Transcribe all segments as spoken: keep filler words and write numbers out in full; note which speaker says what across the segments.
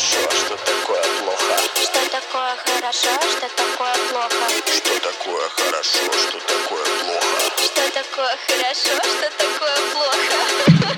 Speaker 1: хорошо, что такое плохо?
Speaker 2: Что такое хорошо, что такое плохо?
Speaker 1: Что такое хорошо, что такое плохо?
Speaker 2: Что такое хорошо, что такое плохо?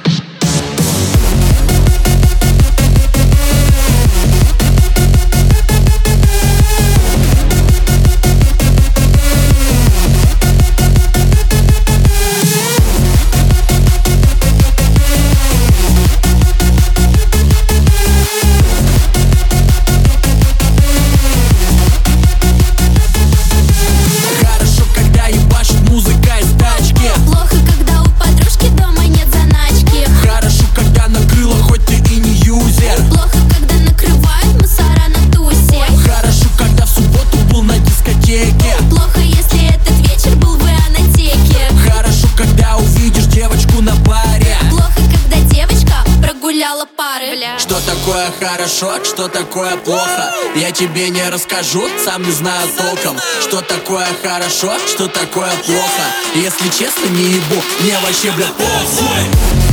Speaker 3: Что такое хорошо, что такое плохо? Я тебе не расскажу, сам не знаю толком. Что такое хорошо, что такое плохо? Если честно, не ебу, мне вообще, бля, похуй.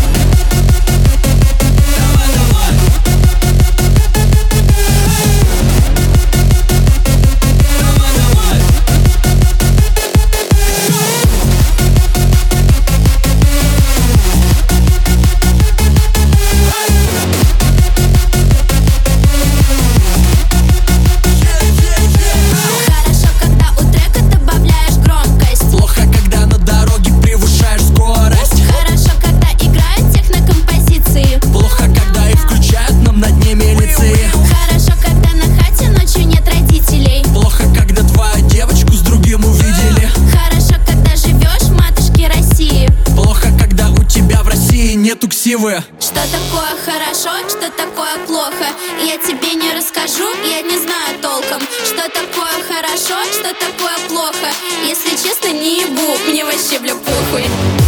Speaker 3: Нету ксивы.
Speaker 2: Что такое хорошо, что такое плохо? Я тебе не расскажу, я не знаю толком. Что такое хорошо, что такое плохо? Если честно, не ебу, мне вообще, бля, похуй.